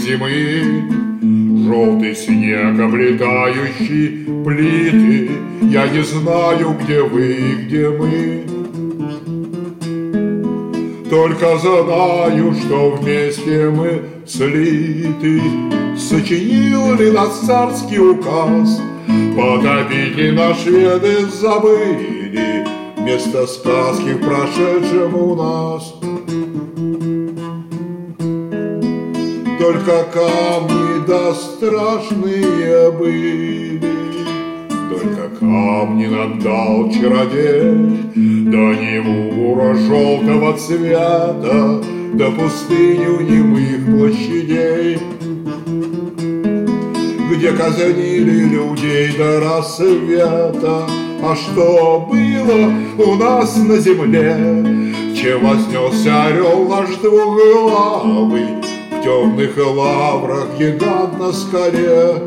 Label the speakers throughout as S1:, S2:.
S1: зимы. Желтый снег, облетающий плиты, я не знаю, где вы и где мы. Только знаю, что вместе мы слиты. Сочинил ли нас царский указ, потопить ли нас шведы забыли вместо сказки в прошедшем у нас. Только камни да страшные были, только камни нам дал чародей, да Немура желтого цвета, да пустыню немых площадей, где казнили людей до рассвета. А что было у нас на земле, чем вознесся орел наш двуглавый, в темных лаврах гигант на скале?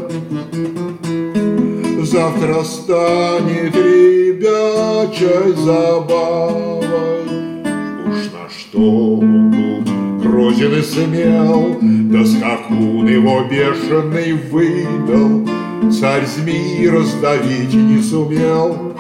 S1: Завтра станет ребячей забавой. Уж на что он был грозен и смел, да скакун его бешеный выдал, царь змеи раздавить не сумел.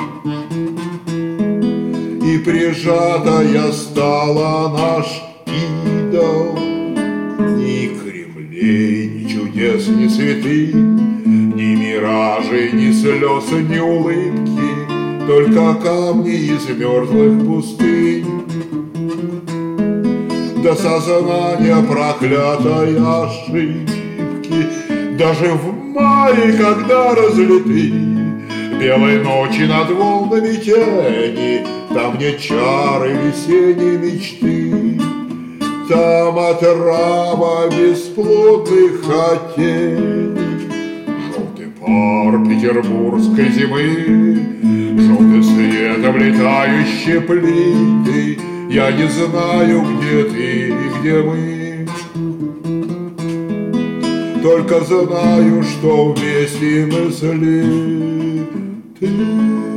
S1: И прижатая стала наш идол. Ни Кремлей, ни чудес, ни святынь, ни миражей, ни слез, ни улыбки, только камни из мертвых пустынь. До сознания проклятой ошибки, даже в мае, когда разлиты белой ночи над волнами тени, там нет чары весенней мечты, там отрава бесплодных хотений. Желтый пар петербургской зимы, желтый свет, облетающие плиты, я не знаю, где ты и где мы. Только знаю, что вместе мы слиты.